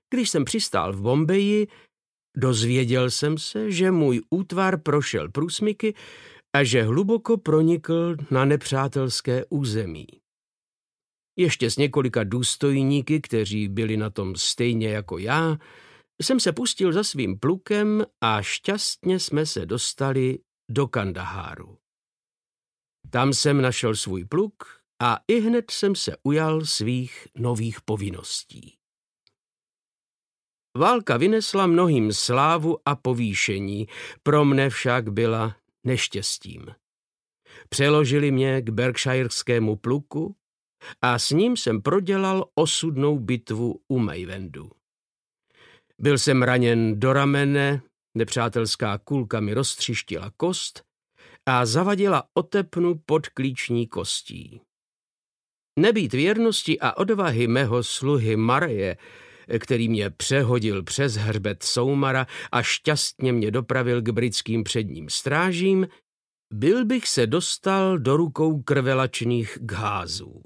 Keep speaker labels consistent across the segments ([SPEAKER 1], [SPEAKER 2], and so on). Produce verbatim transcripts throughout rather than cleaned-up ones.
[SPEAKER 1] Když jsem přistál v Bombeji, dozvěděl jsem se, že můj útvar prošel průsmyky a že hluboko pronikl na nepřátelské území. Ještě s několika důstojníky, kteří byli na tom stejně jako já, jsem se pustil za svým plukem a šťastně jsme se dostali do Kandaháru. Tam jsem našel svůj pluk a ihned jsem se ujal svých nových povinností. Válka vynesla mnohým slávu a povýšení, pro mne však byla neštěstím. Přeložili mě k berkshireskému pluku a s ním jsem prodělal osudnou bitvu u Maiwendu. Byl jsem raněn do ramene, nepřátelská kulka mi roztřištila kost a zavadila otepnu pod klíční kostí. Nebýt věrnosti a odvahy mého sluhy Mareje, který mě přehodil přes hřbet Soumara a šťastně mě dopravil k britským předním strážím, byl bych se dostal do rukou krvelačných Gházů.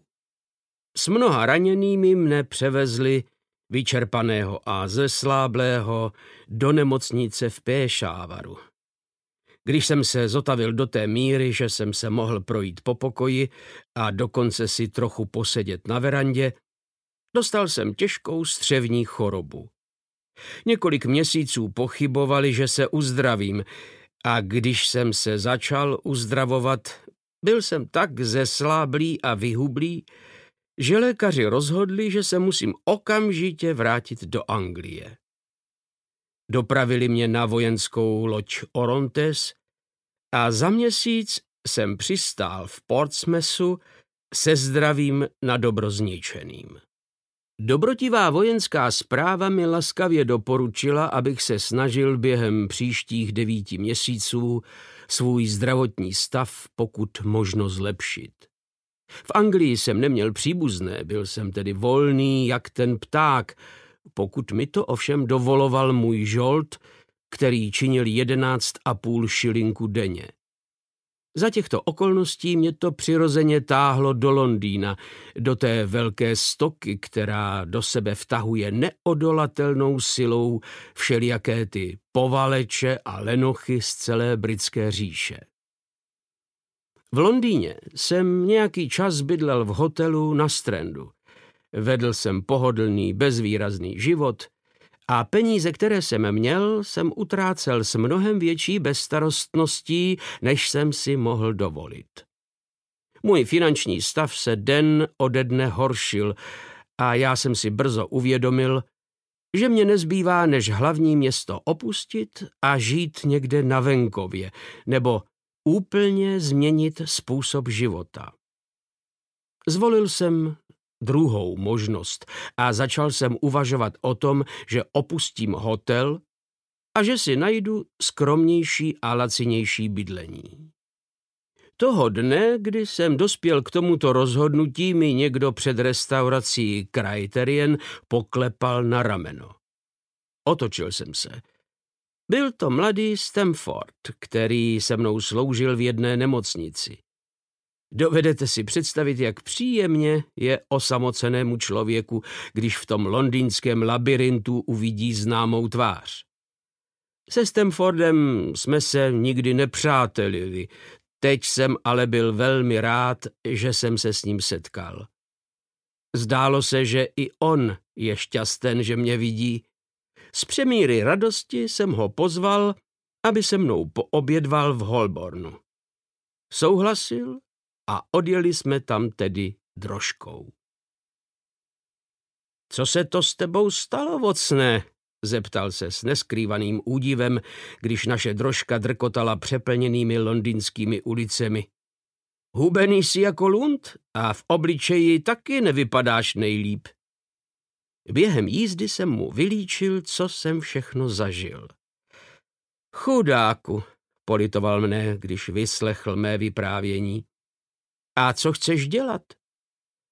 [SPEAKER 1] S mnoha raněnými mne převezli, vyčerpaného a zesláblého, do nemocnice v Péšávaru. Když jsem se zotavil do té míry, že jsem se mohl projít po pokoji a dokonce si trochu posedět na verandě, dostal jsem těžkou střevní chorobu. Několik měsíců pochybovali, že se uzdravím, a když jsem se začal uzdravovat, byl jsem tak zesláblý a vyhublý, že lékaři rozhodli, že se musím okamžitě vrátit do Anglie. Dopravili mě na vojenskou loď Orontes a za měsíc jsem přistál v Portsmouthu se zdravím na dobro zničeným. Dobrotivá vojenská správa mi laskavě doporučila, abych se snažil během příštích devíti měsíců svůj zdravotní stav pokud možno zlepšit. V Anglii jsem neměl příbuzné, byl jsem tedy volný jak ten pták, pokud mi to ovšem dovoloval můj žolt, který činil jedenáct a půl šilinku denně. Za těchto okolností mě to přirozeně táhlo do Londýna, do té velké stoky, která do sebe vtahuje neodolatelnou silou všelijaké ty povaleče a lenochy z celé britské říše. V Londýně jsem nějaký čas bydlel v hotelu na Strandu. Vedl jsem pohodlný, bezvýrazný život a peníze, které jsem měl, jsem utrácel s mnohem větší bezstarostností, než jsem si mohl dovolit. Můj finanční stav se den ode dne horšil a já jsem si brzo uvědomil, že mě nezbývá, než hlavní město opustit a žít někde na venkově, nebo úplně změnit způsob života. Zvolil jsem druhou možnost a začal jsem uvažovat o tom, že opustím hotel a že si najdu skromnější a lacinější bydlení. Toho dne, kdy jsem dospěl k tomuto rozhodnutí, mi někdo před restaurací Criterion poklepal na rameno. Otočil jsem se. Byl to mladý Stamford, který se mnou sloužil v jedné nemocnici. Dovedete si představit, jak příjemně je osamocenému člověku, když v tom londýnském labirintu uvidí známou tvář. Se Stamfordem jsme se nikdy nepřátelili, teď jsem ale byl velmi rád, že jsem se s ním setkal. Zdálo se, že i on je šťasten, že mě vidí. Z přemíry radosti jsem ho pozval, aby se mnou poobědval v Holbornu. Souhlasil a odjeli jsme tam tedy drožkou. Co se to s tebou stalo, vocné? Zeptal se s neskrývaným údivem, když naše drožka drkotala přeplněnými londýnskými ulicemi. Hubený jsi jako lund a v obličeji taky nevypadáš nejlíp. Během jízdy jsem mu vylíčil, co jsem všechno zažil. Chudáku, politoval mne, když vyslechl mé vyprávění. A co chceš dělat?